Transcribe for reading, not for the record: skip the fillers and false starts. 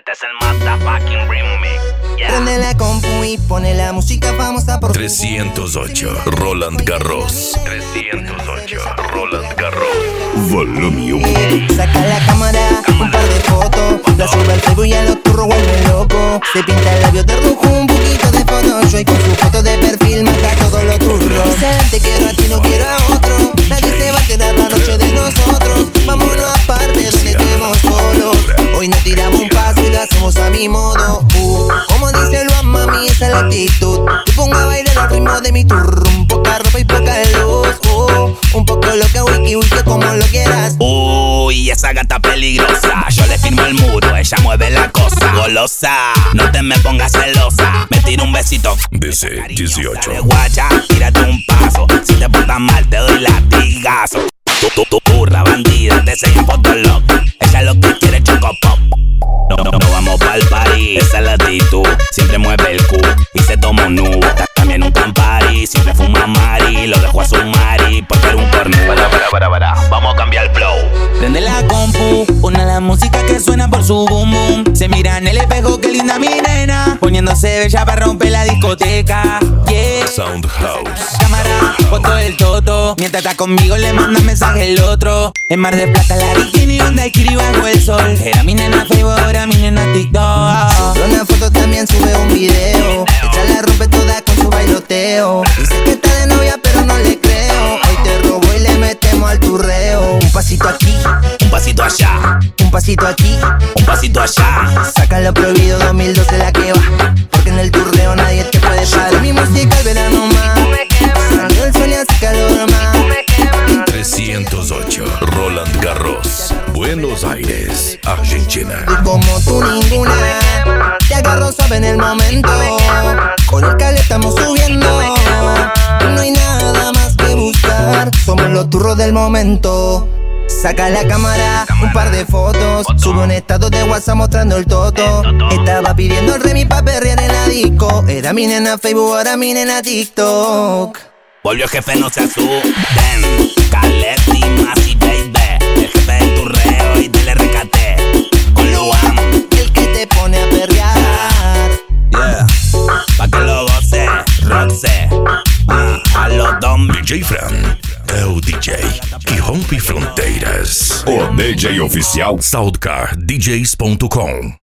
Este es el motherfucking remix. Yeah. Prende la compu y pone la música famosa por 308 Roland Garros. 308 Roland Garros. Volumen 1. Saca la cámara, un par de fotos, la sube al Facebook y a los turros vuelve loco. Se pinta el labio de rojo, un poquito de Photoshop y con su foto de perfil mata todos los turros. Te quiero a ti, no quiero a otro. Nadie se va a quedar la noche de nosotros. Vámonos aparte donde estemos solos. Hoy nos tiramos un paso y lo hacemos a mi modo. Como dice Luan, mami, esa es la actitud. Te pongo a bailar al ritmo de mi turrum. Poca ropa y poca luz. Un poco loca, wiki, como lo quieras. Uy, esa gata peligrosa. Yo le firmo el muro, ella mueve la cosa. Golosa, no te me pongas celosa. Me tiro un besito. DC 18. De guacha, tírate un paso. Si te portas mal, te doy latigazo. Tu burra bandida, te enseña fotolog. Ella lo que quiere es chocopop. No vamos pa'l party, esa es la actitud. Siempre mueve el cu y se toma un nu. También un Campari, siempre fuma mari. Lo dejo a su mari porque era un cornu. Para, vamos a cambiar el flow. Prende la compu, pone la música que suena por su boom boom. Se mira en el espejo, qué linda mi nena. Poniéndose bella para romper la discoteca. Yeah. Sound House. Cámara, foto del toto. Mientras está conmigo le manda mensaje el otro. En Mar de Plata, la bikini, donde hay bajo el sol. Era mi nena Facebook, ahora mi nena TikTok. Sube una foto, también sube un video. Ella la rompe toda con su bailoteo. Dice que está de novia, pero no le creo. Hoy te robo y le metemos al turreo. Un pasito aquí, Un pasito allá, un pasito aquí. un pasito allá. Saca lo prohibido 2012 la que va. Porque en el turreo nadie te puede parar. Mi música el verano más. Salió el sol y hace calor más. 308 Roland Garros. Buenos Aires, Argentina. Como tú ninguna, te agarro suave en el momento. Con el cable estamos subiendo. No hay nada más que buscar. Somos los turros del momento. Saca la cámara, un par de fotos. Sube un estado de WhatsApp mostrando el toto. Estaba pidiendo el remi pa' perrear en la disco. Era mi nena Facebook, ahora mi nena TikTok. Volvió el jefe, no se asusten. Caletti, Masi, baby. El jefe del turreo y del RKT. Con Luan, El que te pone a perrear. yeah. Pa' que lo goce, Roxe. A los dos. DJ Fran é o DJ que rompe fronteiras. O DJ oficial SoundCardDJs.com.